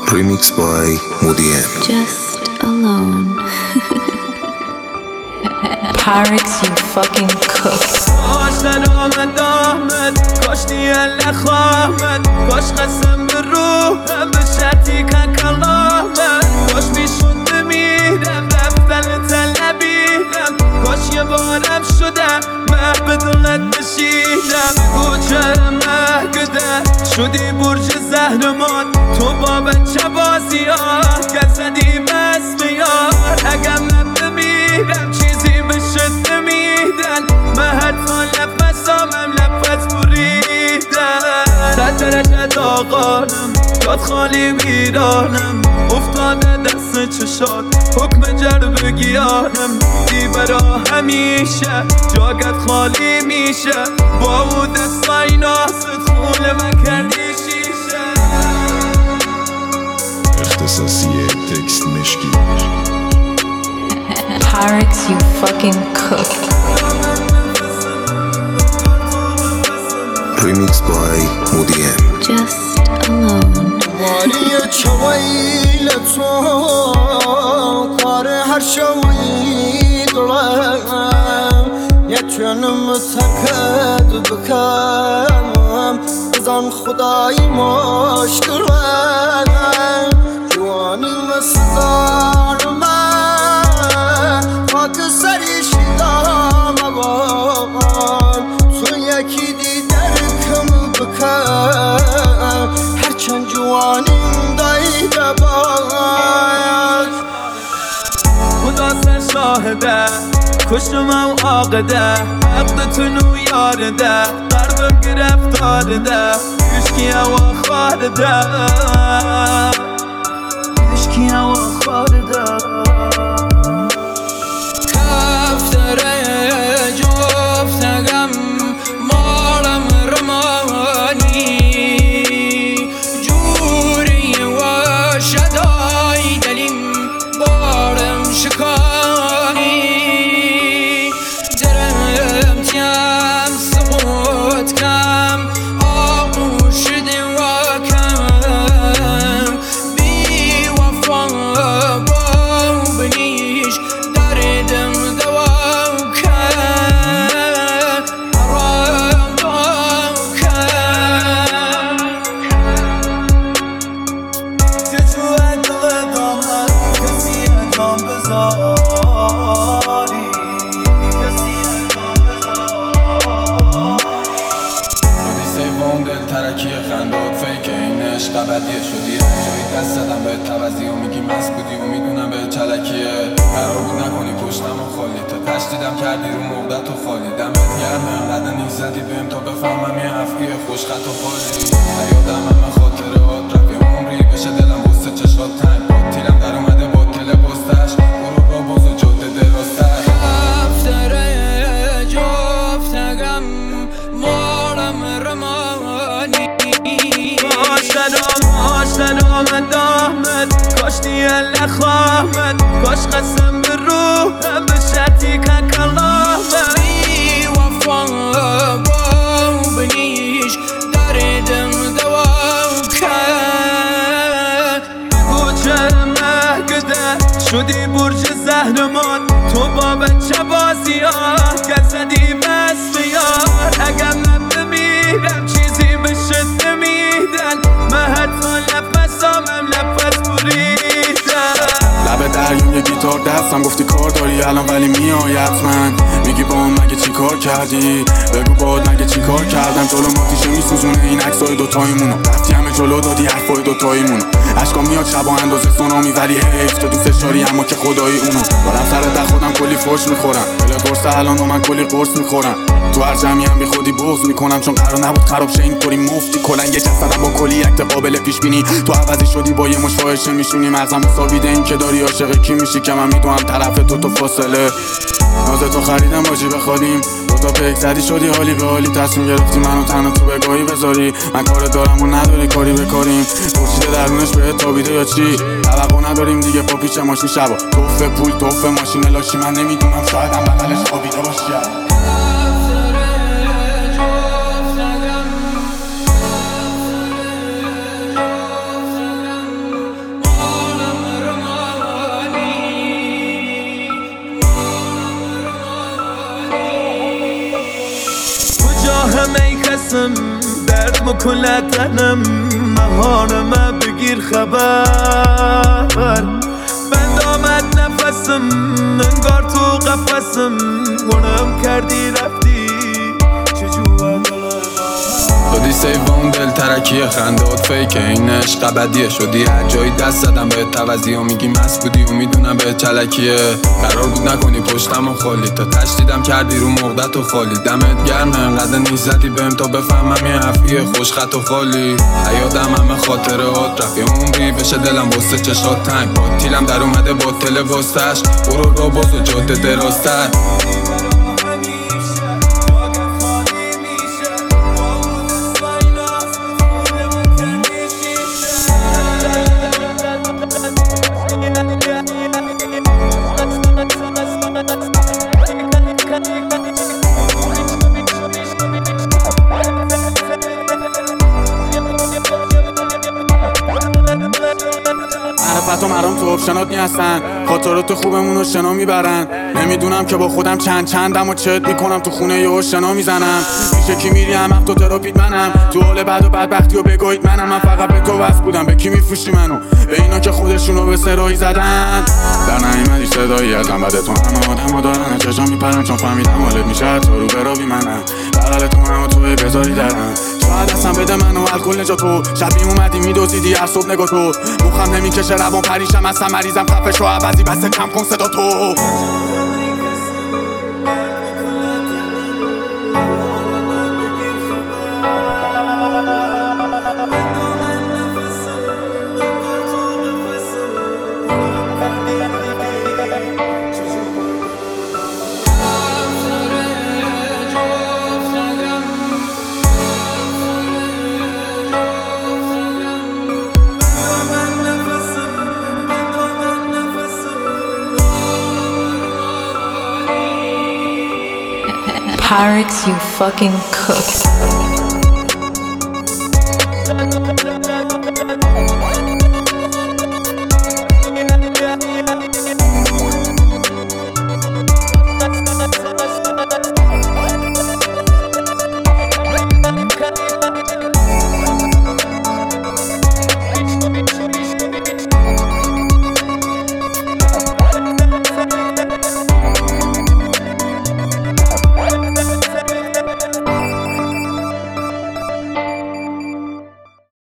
Remixed by Moody M. Just alone. Pirates, you fucking cook. کاش درآمد آمد، کاش دیل نخواهد، کاش قسم به روحم به شرطی که کلامد، کاش میشد بمیرم رفتن طلبیدم، کاش یه بارم شدم مه بدونت بشیدم. کوچه مهگده شدی برج زهرمان، تو با بچه بازی ها که زدی مست یار. اگم نبمیرم چیزی بشه نمیدن، من حتی نفسامم نفس بریدن. 100 درجه داغانم، یاد خالی ویرانم، افتاده دست چشات حکم جرب گیانم. دی برا همیشه جاگت خالی میشه، با او دستای ناست خونه من کردی شیشه. اختصاصی تکست مشکی. Pirates, you fucking cook. Remixed by Moody M. Just alone. واری چویل تو کار هر شوی دلم یتونم سکت بکم بزن خدای مشکلم جوانی مسزار من خاک سری شیدام بان تو یکی دیدر کم بکم هرچند جوانیم دایده باید. خدا سر شاهده کشتم و عاقده، عقدتونو یارده، قربم گرفتارده، عشقی هوا خارده، عشقی هوا خارده. کفتره جفتگم مارم رمانی، جوری و شدای دلیم بارم شکانی. درم تیم سقوط کم آغوش دیوا کم، بی وفا با بنیش دردم دوا کم، حرام دوا کم. که تو دل دامن کسی انجام بذاری، کسی انجام بذاری. شدی سیوم دل ترکی خندات فیک این عشق ابدیه، شدی جایی دست زدم به توزی و میگی مست بودی و میدونم به چلکیه. قرار بود نکنی پشتم و خالی، تا تشدیدم کردی رو مقدت و خالی. دمت گرم انقدر نیز زدی بهم تا بفهمم یه افقی خوش خط و خالی. نیادم همه خاطرات رفت یه عمری بشه دلم بسته چشات تنگ باد، تیرم در اومده با تل بستش برو با باز و جاده درازتر. کفتره جفتگم مارم رمانی، کاش درآمد آمد، کاش دیل نخواهد، کاش قسم به روحم به شرطی که کلامد. بی وفا با بنیش دردم دوا کن. کوچه مهگده شدی برج زهرمان، تو با بچه بازی ها که زدی مست یار. اگم نبمیرم چیزی بشه نمیدن، من حتی نفسامم نفس بریدن. لب دریون یه گیتار دستم گفتی کار داری الان ولی میای حتما، میگی با هم مگه چی کار کردی، بگو باد مگه چی کار کردم. جلو ماتیشه میسوزونه این عکسای دوتاییمونو، رفتی همه جلو دادی حرفای دوتاییمونو. اشکام میاد شبا اندازه سونامی ولی حیف تو دوستش داری اما که خدایی اونو. دارم سر ده خودم کلی فوش میخورم، دل قرص الان و من کلی قرص میخورم. تو هر جمعی هم بی خودی بغض میکنم، چون قرار نبود خراب شه اینطوری مفتی. کلا یه جسدم با کلی اکت قابل پیش بینی، تو عوضی شدی با یه مش فاحشه میشونی. مغزم مساویده این که داری عاشق کی میشی که من میدونم طرف تو فاصله. نازه تو خریدم باجی بخوادیم، دوتا پیک زدی شدی حالی به حالی. تصمیم گرفتی منو تنها تو بگاهی بذاری، من کار دارم و نداری کاری بکاریم. پرسیده درونش بهت تابیده یا چی، توقع نداریم دیگه با پیچ ماشین شبا. توفه پول توفه ماشین لاشی، من نمیدونم شاید هم بغلش خوابیده باشی. نفسم درد مکن تنم مهانم بگیر خبر بند آمد نفسم انگار تو قفسم گناهم کردی رفتی چجور دادی سیوان دل ترکیه خندات فیکه این عشق ابدیه شدی هر جایی دست زدم به توزی و میگی مست بودی و میدونم به چلکیه قرار بود نکنی پشتم و خالی تا تشدیدم کردی رو مقدت و خالی دمت گرمه انقدر نیز زدی بهم تا بفهمم یه حرفیه خوش خط و خالی حیادم همه خاطرات رفت یه عمری بشه دلم واسه چشات تنگ با تیلم در اومده با تل واسش برو را باز و جاده درازتر معرفت و مرام تو آپشنات نیستن خاطرات خوبمون رو شنا میبرن نمیدونم که با خودم چندم و چت میکنم تو خونه یه شنا میزنم میشه کی میری هم تو تراپیت منم تو حال بعد و بدبختی و بگوید من فقط به تو وصل بودم به کی میفروشی منو به اینا که خودشونو به سرایی زدن در نایمدی صدایی ازم بعد تو همه آدم ها دارن چشم میپرن چون فهمیدم حالت میشه تو رو برابی منم بغل تو هم تو بذاری درم شاید اصلا بده منو الکل نجاتو شبی اومدی میدوزیدی هر صبح نگاه تو مخم نمیکشه روان پریشم اصلا مریضم خفه شو عوضی بس کم کن صدا تو Pyrex, you fucking cook.